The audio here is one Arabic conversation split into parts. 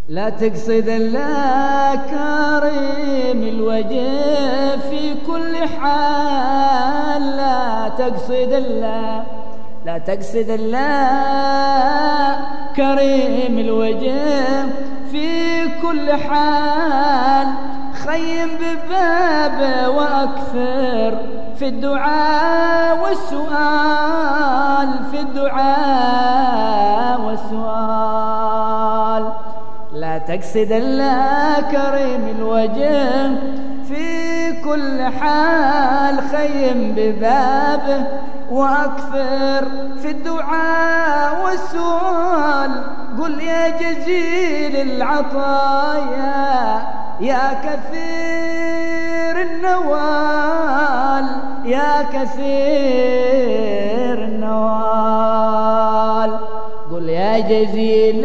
لا تقصد إلا كريم الوجه في كل حال، لا تقصد إلا كريم الوجه في كل حال. خيم ببابه وأكثر في الدعاء والسؤال، لا تقصد إلا كريم الوجه في كل حال. خيم ببابه وأكثر في الدعاء والسؤال. قل يا جزيل العطايا يا كثير النوال، يا كثير النوال. قل يا جزيل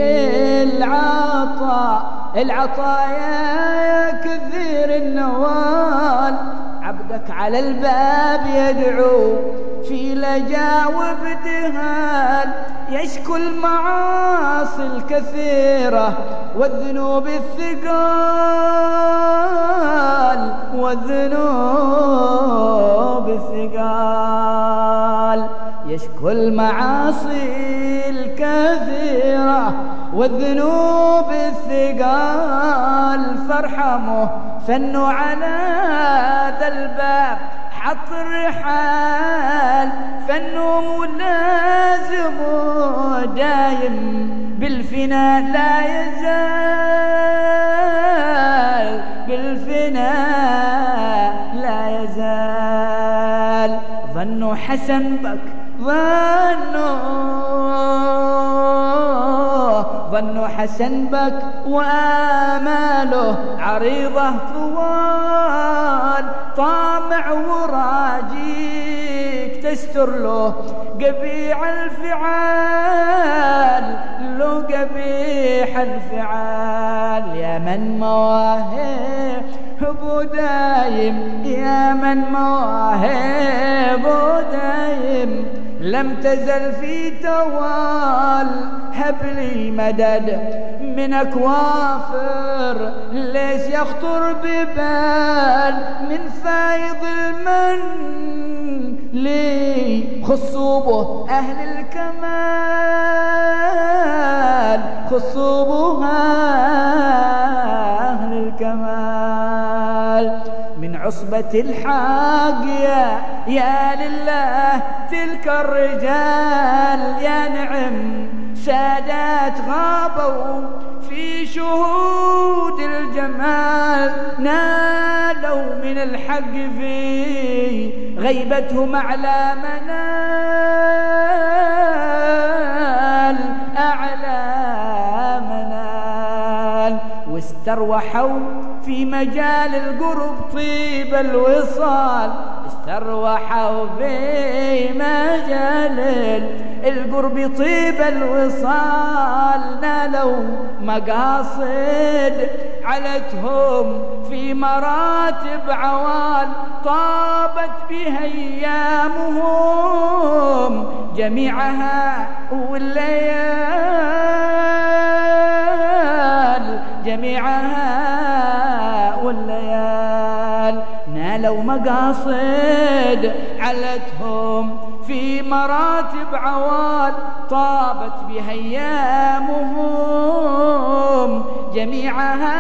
العطايا يا كثير النوال. عبدك على الباب يدعو في لجا وابتهال، يشكو المعاصي الكثيرة والذنوب الثقال، يشكو المعاصي الكثيرة والذنوب الثقال. فارحمه فنوا على ذا الباب حط الرحال، فنوا ملازم دايم بالفناء لا يزال، بالفناء لا يزال. ظنوا حسن بك ظنوا حسن بك وآماله عريضة طوال. طامع وراجيك تستر له قبيح الفعال، له قبيح الفعال. يا من مواهبه دايم، يا من مواهبه دايم، لم تزل في توال. هب لي مدد منك وافر، ليس يخطر ببال من فايض المن لي خصوبه أهل الكمال، خصوبها أهل الكمال. من عصبة الحق يا لله تلك الرجال، يا نعم سادات غابوا في شهود الجمال. نالوا من الحق في غيبتهم أعلى منال، أعلى منال. واستروحوا في مجال القرب طيب الوصال، استروحوا في مجال القرب طيب الوصال. نالوا مقاصد علتهم في مراتب عوال، طابت بها أيامهم جميعها والليال، جميعها والليال. نالوا مقاصد علتهم في مراتب عوال، طابت بها أيامهم جميعها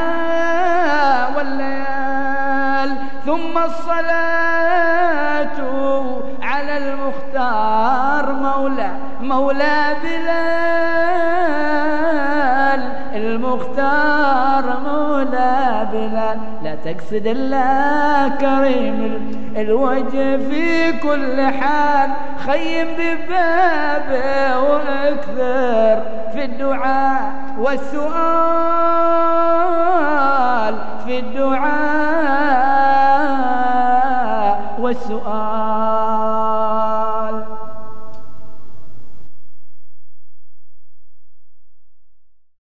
والليال. ثم الصلاة على المختار مولى بلال، المختار مولى بلال. لا تقصد إلا كريم الوجه في كل حال. خيم ببابه واكثر في الدعاء والسؤال، في الدعاء والسؤال.